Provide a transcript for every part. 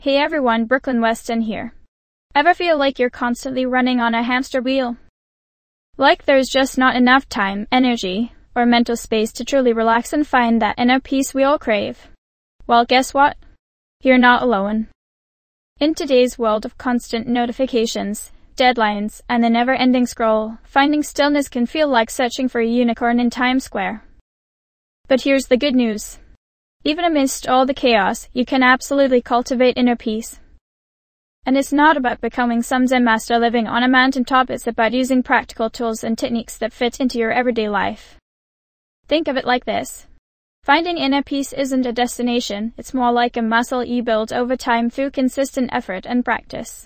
Hey everyone, Brooklyn Weston here. Ever feel like you're constantly running on a hamster wheel? Like there's just not enough time, energy, or mental space to truly relax and find that inner peace we all crave? Well, guess what? You're not alone. In today's world of constant notifications, deadlines, and the never-ending scroll, finding stillness can feel like searching for a unicorn in Times Square. But here's the good news. Even amidst all the chaos, you can absolutely cultivate inner peace. And it's not about becoming some Zen master living on a mountaintop, it's about using practical tools and techniques that fit into your everyday life. Think of it like this. Finding inner peace isn't a destination, it's more like a muscle you build over time through consistent effort and practice.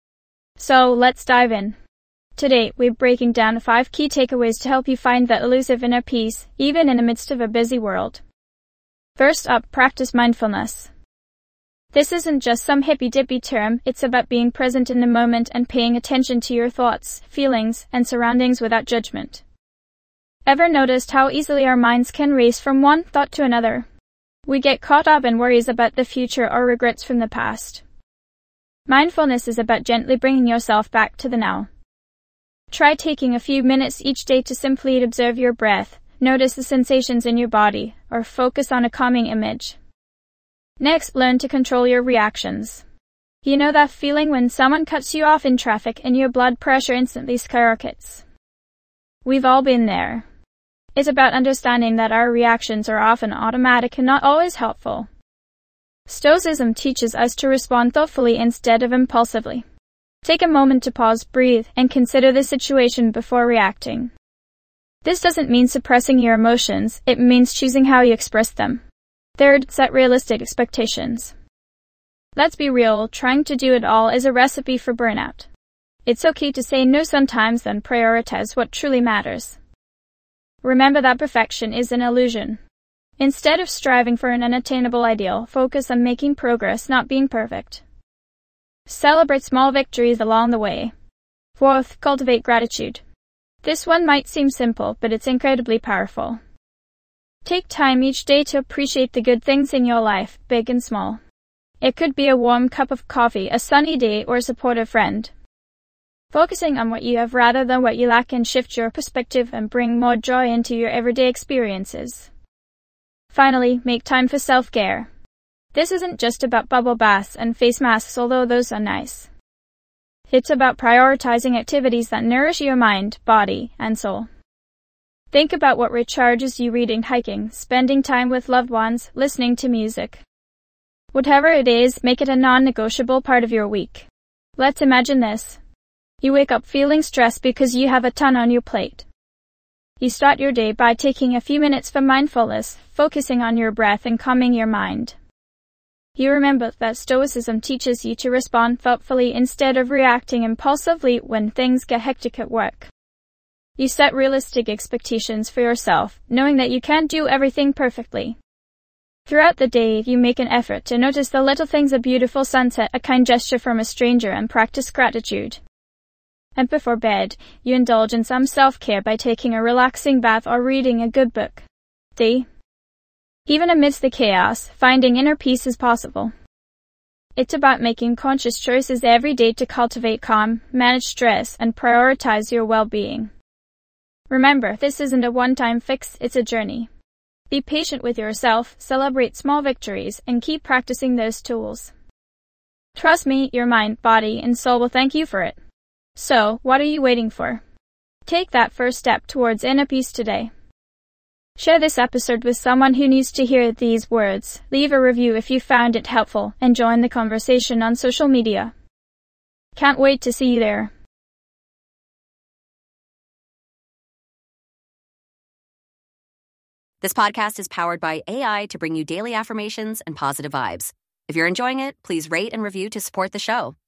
So, let's dive in. Today, we're breaking down 5 key takeaways to help you find that elusive inner peace, even in the midst of a busy world. First up, practice mindfulness. This isn't just some hippy-dippy term, it's about being present in the moment and paying attention to your thoughts, feelings, and surroundings without judgment. Ever noticed how easily our minds can race from one thought to another? We get caught up in worries about the future or regrets from the past. Mindfulness is about gently bringing yourself back to the now. Try taking a few minutes each day to simply observe your breath, notice the sensations in your body, or focus on a calming image. Next, learn to control your reactions. You know that feeling when someone cuts you off in traffic and your blood pressure instantly skyrockets? We've all been there. It's about understanding that our reactions are often automatic and not always helpful. Stoicism teaches us to respond thoughtfully instead of impulsively. Take a moment to pause, breathe, and consider the situation before reacting. This doesn't mean suppressing your emotions, it means choosing how you express them. Third, set realistic expectations. Let's be real, trying to do it all is a recipe for burnout. It's okay to say no sometimes, then prioritize what truly matters. Remember that perfection is an illusion. Instead of striving for an unattainable ideal, focus on making progress, not being perfect. Celebrate small victories along the way. Fourth, cultivate gratitude. This one might seem simple, but it's incredibly powerful. Take time each day to appreciate the good things in your life, big and small. It could be a warm cup of coffee, a sunny day, or a supportive friend. Focusing on what you have rather than what you lack can shift your perspective and bring more joy into your everyday experiences. Finally, make time for self-care. This isn't just about bubble baths and face masks, although those are nice. It's about prioritizing activities that nourish your mind, body, and soul. Think about what recharges you: reading, hiking, spending time with loved ones, listening to music. Whatever it is, make it a non-negotiable part of your week. Let's imagine this. You wake up feeling stressed because you have a ton on your plate. You start your day by taking a few minutes for mindfulness, focusing on your breath and calming your mind. You remember that Stoicism teaches you to respond thoughtfully instead of reacting impulsively when things get hectic at work. You set realistic expectations for yourself, knowing that you can't do everything perfectly. Throughout the day, you make an effort to notice the little things: a beautiful sunset, a kind gesture from a stranger, and practice gratitude. And before bed, you indulge in some self-care by taking a relaxing bath or reading a good book. Even amidst the chaos, finding inner peace is possible. It's about making conscious choices every day to cultivate calm, manage stress, and prioritize your well-being. Remember, this isn't a one-time fix, it's a journey. Be patient with yourself, celebrate small victories, and keep practicing those tools. Trust me, your mind, body, and soul will thank you for it. So, what are you waiting for? Take that first step towards inner peace today. Share this episode with someone who needs to hear these words. Leave a review if you found it helpful, and join the conversation on social media. Can't wait to see you there. This podcast is powered by AI to bring you daily affirmations and positive vibes. If you're enjoying it, please rate and review to support the show.